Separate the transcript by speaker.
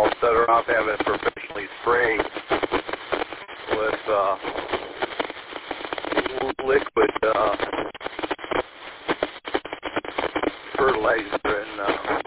Speaker 1: almost better off having it professionally sprayed with liquid fertilizer and